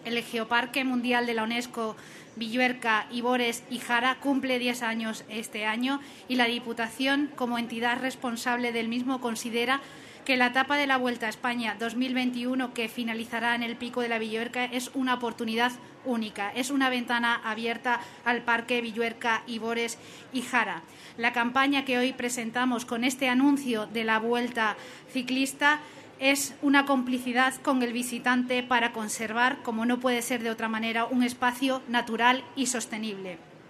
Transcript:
el Geoparque Mundial de la UNESCO Villuerca, Ibores y Jara cumple 10 años este año y la Diputación, como entidad responsable del mismo, considera que la etapa de la Vuelta a España 2021, que finalizará en el Pico de la Villuerca, es una oportunidad única, es una ventana abierta al Parque Villuerca, Ibores y Jara. La campaña que hoy presentamos con este anuncio de la Vuelta Ciclista es una complicidad con el visitante para conservar, como no puede ser de otra manera, un espacio natural y sostenible.